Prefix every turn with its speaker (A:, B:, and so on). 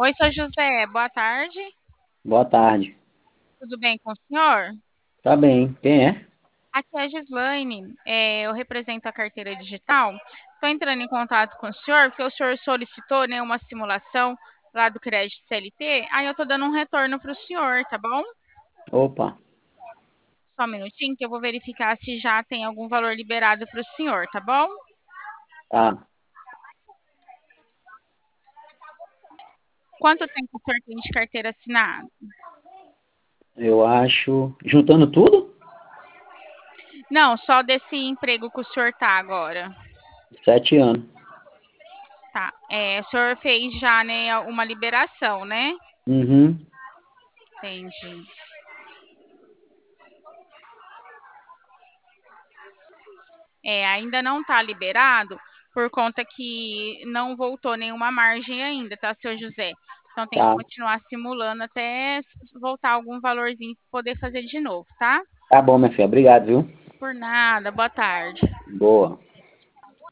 A: Oi, seu José, boa tarde.
B: Boa tarde.
A: Tudo bem com o senhor?
B: Tá bem. Quem é?
A: Aqui é a Gislaine, eu represento a carteira digital. Estou entrando em contato com o senhor porque o senhor solicitou, né, uma simulação lá do crédito CLT. Aí eu estou dando um retorno para o senhor, tá bom?
B: Opa.
A: Só um minutinho que eu vou verificar se já tem algum valor liberado para o senhor, tá bom?
B: Tá.
A: Quanto tempo o senhor tem de carteira assinada?
B: Eu acho. Juntando tudo?
A: Não, só desse emprego que o senhor tá agora.
B: 7 anos.
A: Tá. O senhor fez já, né, uma liberação, né?
B: Uhum.
A: Entendi. Ainda não está liberado por conta que não voltou nenhuma margem ainda, tá, seu José? Então tem que
B: Tá.
A: continuar simulando até voltar algum valorzinho para poder fazer de novo, tá?
B: Tá bom, minha filha. Obrigado, viu?
A: Por nada, boa tarde.
B: Boa.